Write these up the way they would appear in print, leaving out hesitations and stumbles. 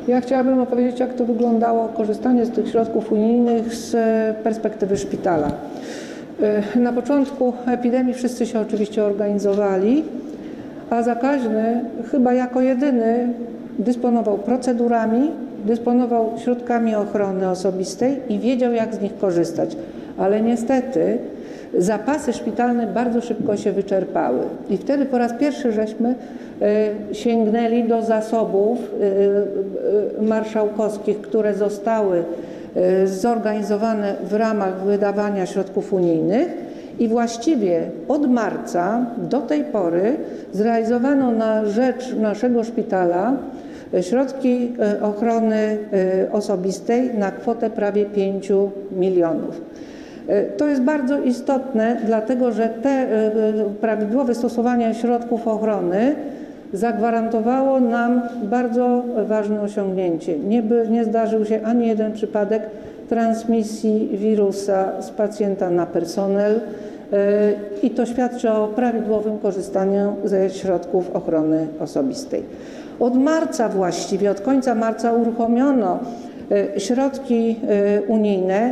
Ja chciałabym opowiedzieć, jak to wyglądało korzystanie z tych środków unijnych z perspektywy szpitala. Na początku epidemii wszyscy się oczywiście organizowali, a zakaźny chyba jako jedyny dysponował procedurami, dysponował środkami ochrony osobistej i wiedział, jak z nich korzystać. Ale niestety zapasy szpitalne bardzo szybko się wyczerpały i wtedy po raz pierwszy żeśmy sięgnęli do zasobów marszałkowskich, które zostały zorganizowane w ramach wydawania środków unijnych i właściwie od marca do tej pory zrealizowano na rzecz naszego szpitala środki ochrony osobistej na kwotę prawie 5 milionów. To jest bardzo istotne, dlatego że te prawidłowe stosowanie środków ochrony zagwarantowało nam bardzo ważne osiągnięcie. Nie zdarzył się ani jeden przypadek transmisji wirusa z pacjenta na personel i to świadczy o prawidłowym korzystaniu ze środków ochrony osobistej. Od marca właściwie, od końca marca uruchomiono środki unijne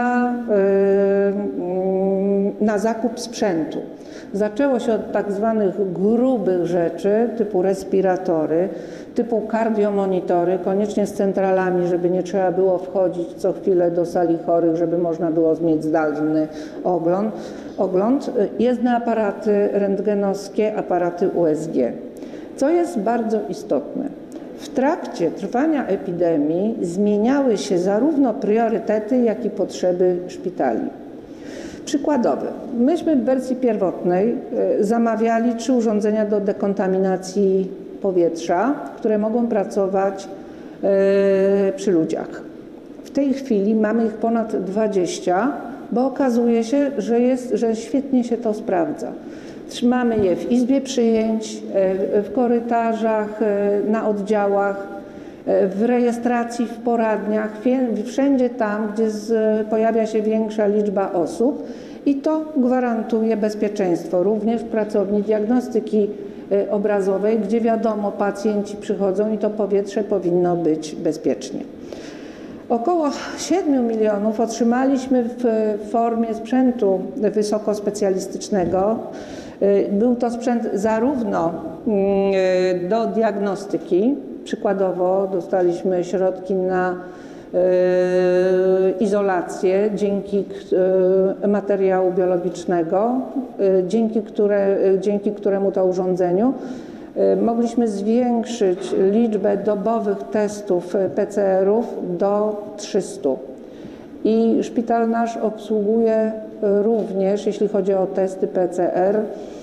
na zakup sprzętu. Zaczęło się od tak zwanych grubych rzeczy typu respiratory, typu kardiomonitory, koniecznie z centralami, żeby nie trzeba było wchodzić co chwilę do sali chorych, żeby można było mieć zdalny ogląd. Jezdne aparaty rentgenowskie, aparaty USG. Co jest bardzo istotne, w trakcie trwania epidemii zmieniały się zarówno priorytety, jak i potrzeby szpitali. Przykładowo, myśmy w wersji pierwotnej zamawiali 3 urządzenia do dekontaminacji powietrza, które mogą pracować przy ludziach. W tej chwili mamy ich ponad 20, bo okazuje się, że świetnie się to sprawdza. Trzymamy je w izbie przyjęć, w korytarzach, na oddziałach, w rejestracji, w poradniach, wszędzie tam, gdzie pojawia się większa liczba osób i to gwarantuje bezpieczeństwo. Również w pracowni diagnostyki obrazowej, gdzie wiadomo, pacjenci przychodzą i to powietrze powinno być bezpiecznie. Około 7 milionów otrzymaliśmy w formie sprzętu wysokospecjalistycznego. Był to sprzęt zarówno do diagnostyki, przykładowo dostaliśmy środki na izolację dzięki materiału biologicznego, dzięki któremu to urządzeniu mogliśmy zwiększyć liczbę dobowych testów PCR-ów do 300. I szpital nasz obsługuje również, jeśli chodzi o testy PCR,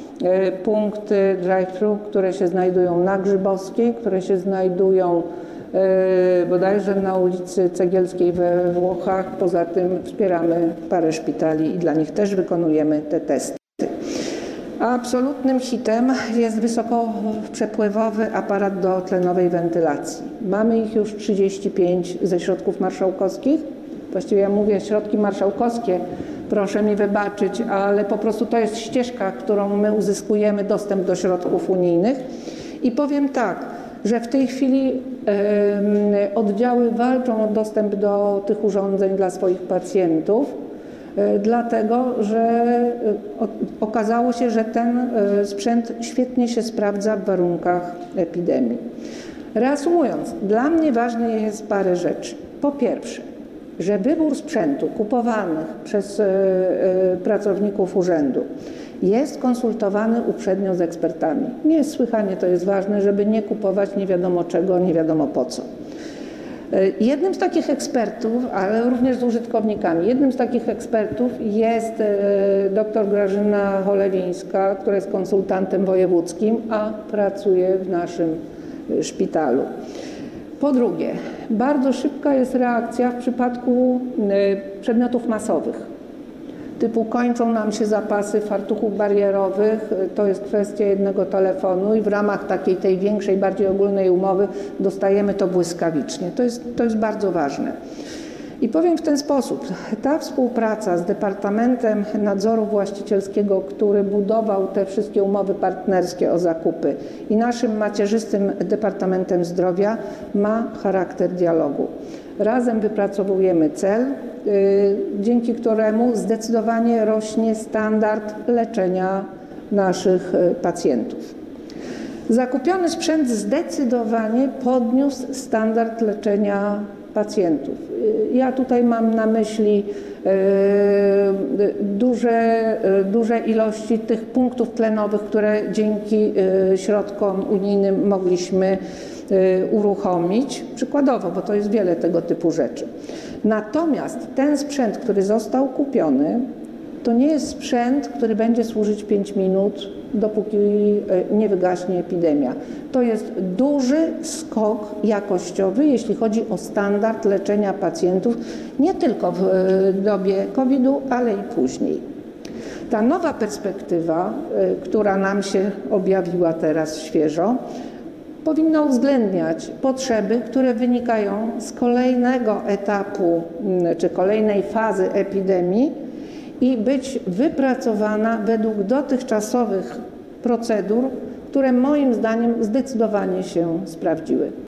punkty drive-thru, które się znajdują na Grzybowskiej, które się znajdują bodajże na ulicy Cegielskiej we Włochach. Poza tym wspieramy parę szpitali i dla nich też wykonujemy te testy. A absolutnym hitem jest wysokoprzepływowy aparat do tlenowej wentylacji. Mamy ich już 35 ze środków marszałkowskich. Właściwie ja mówię środki marszałkowskie, proszę mi wybaczyć, ale po prostu to jest ścieżka, którą my uzyskujemy dostęp do środków unijnych. I powiem tak, że w tej chwili oddziały walczą o dostęp do tych urządzeń dla swoich pacjentów, dlatego że okazało się, że ten sprzęt świetnie się sprawdza w warunkach epidemii. Reasumując, dla mnie ważne jest parę rzeczy. Po pierwsze, że wybór sprzętu kupowanych przez pracowników urzędu jest konsultowany uprzednio z ekspertami. Niesłychanie to jest ważne, żeby nie kupować nie wiadomo czego, nie wiadomo po co. Jednym z takich ekspertów, ale również z użytkownikami, jednym z takich ekspertów jest dr Grażyna Cholewińska, która jest konsultantem wojewódzkim, a pracuje w naszym szpitalu. Po drugie, bardzo szybka jest reakcja w przypadku przedmiotów masowych. Typu kończą nam się zapasy fartuchów barierowych, to jest kwestia jednego telefonu i w ramach takiej tej większej, bardziej ogólnej umowy dostajemy to błyskawicznie. To jest bardzo ważne. I powiem w ten sposób, ta współpraca z Departamentem Nadzoru Właścicielskiego, który budował te wszystkie umowy partnerskie o zakupy, i naszym macierzystym Departamentem Zdrowia ma charakter dialogu. Razem wypracowujemy cel, dzięki któremu zdecydowanie rośnie standard leczenia naszych pacjentów. Zakupiony sprzęt zdecydowanie podniósł standard leczenia pacjentów. Ja tutaj mam na myśli duże ilości tych punktów tlenowych, które dzięki środkom unijnym mogliśmy uruchomić, przykładowo, bo to jest wiele tego typu rzeczy. Natomiast ten sprzęt, który został kupiony, to nie jest sprzęt, który będzie służyć 5 minut, dopóki nie wygaśnie epidemia. To jest duży skok jakościowy, jeśli chodzi o standard leczenia pacjentów, nie tylko w dobie COVID-u, ale i później. Ta nowa perspektywa, która nam się objawiła teraz świeżo, powinna uwzględniać potrzeby, które wynikają z kolejnego etapu czy kolejnej fazy epidemii i być wypracowana według dotychczasowych procedur, które moim zdaniem zdecydowanie się sprawdziły.